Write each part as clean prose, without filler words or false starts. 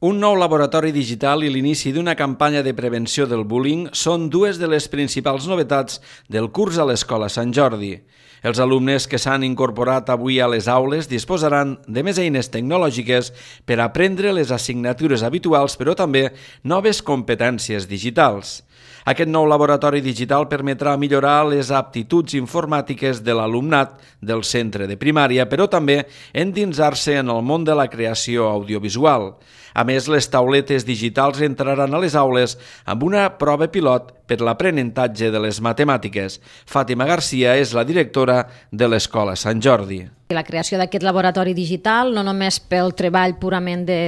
Un nou laboratori digital i l'inici d'una campanya de prevenció del bullying són dues de les principals novetats del curs a l'Escola Sant Jordi. Els alumnes que s'han incorporat avui a les aules disposaran de més eines tecnològiques per aprendre les assignatures habituals, però també noves competències digitals. Aquest nou laboratori digital permetrà millorar les aptituds informàtiques de l'alumnat del centre de primària, però també endinsar-se en el món de la creació audiovisual. A més, les tauletes digitals entraran a les aules amb una prova pilot per l'aprenentatge de les matemàtiques. Fàtima Garcia és la directora de l'Escola Sant Jordi. La creació d'aquest laboratori digital, no només pel treball purament de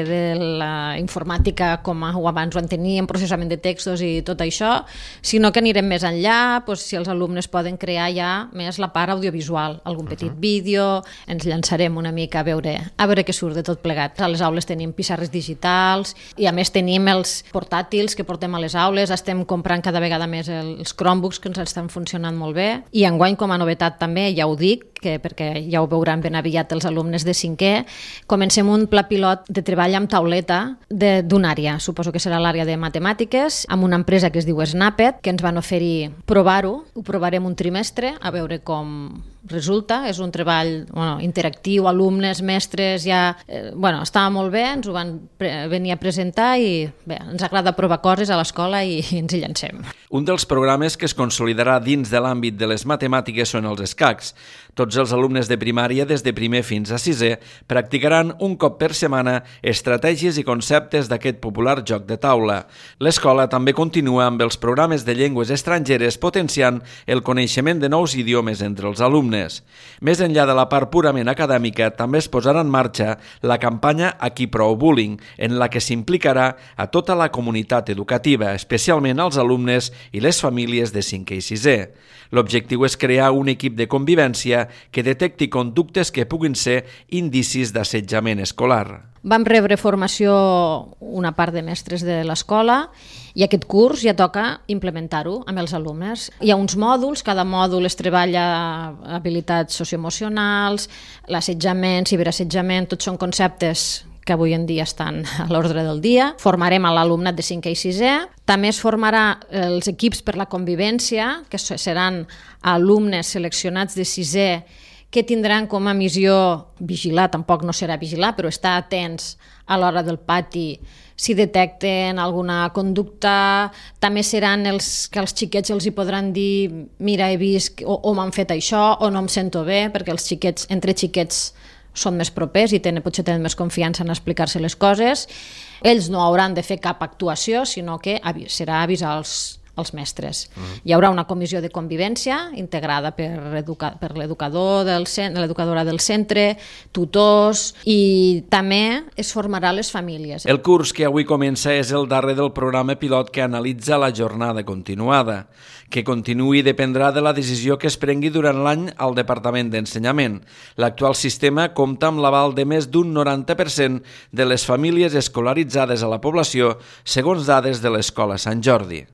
la informàtica com abans ho teníem, processament de textos i tot això, sinó que anirem més enllà, si els alumnes poden crear ja més la part audiovisual, algun petit vídeo, ens llançarem una mica a veure què surt de tot plegat. A les aules tenim pissarres digitals i a més tenim els portàtils que portem a les aules, estem comprant cada vegada més els Chromebooks que ens estan funcionant molt bé i enguany com a novetat també, ja ho dic, perquè ja ho veuran ben aviat els alumnes de 5è, comencem un pla pilot de treball amb tauleta d'una àrea, suposo que serà l'àrea de matemàtiques, amb una empresa que es diu Snapet, que ens van oferir provar-ho, ho provarem un trimestre, a veure com resulta. És un treball interactiu, alumnes, mestres, estava molt bé, ens ho van venir a presentar i bé, ens agrada provar coses a l'escola i ens hi llancem. Un dels programes que es consolidarà dins de l'àmbit de les matemàtiques són els escacs. Tots els alumnes de primària, des de primer fins a 6è, practicaran un cop per setmana estratègies i conceptes d'aquest popular joc de taula. L'escola també continua amb els programes de llengües estrangeres, potenciant el coneixement de nous idiomes entre els alumnes. Més enllà de la part purament acadèmica, també es posarà en marxa la campanya Aquí prou bullying, en la que s'implicarà a tota la comunitat educativa, especialment als alumnes i les famílies de 5è i 6è. L'objectiu és crear un equip de convivència que detecti conductes que puguin ser indicis d'assetjament escolar. Vam rebre formació una part de mestres de l'escola i aquest curs ja toca implementar-ho amb els alumnes. Hi ha uns mòduls, cada mòdul es treballa habilitats socioemocionals, l'assetjament, ciberassetjament, tots són conceptes que avui en dia estan a l'ordre del dia. Formarem a l'alumnat de 5è i 6è. També es formarà els equips per la convivència, que seran alumnes seleccionats de 6è que tindran com a missió vigilar, tampoc no serà vigilar, però estar atents a l'hora del pati si detecten alguna conducta. També seran els que als xiquets els hi podran dir mira, he vist o m'han fet això o no em sento bé, perquè els xiquets, entre xiquets, són més propers i potser tenen més confiança en explicar-se les coses. Ells no hauran de fer cap actuació, sinó que serà avisar els mestres. Hi haurà una comissió de convivència integrada per l'educador l'educadora del centre, tutors, i també es formarà les famílies. El curs que avui comença és el darrer del programa pilot que analitza la jornada continuada. Que continuï dependrà de la decisió que es prengui durant l'any al Departament d'Ensenyament. L'actual sistema compta amb l'aval de més d'un 90% de les famílies escolaritzades a la població, segons dades de l'Escola Sant Jordi.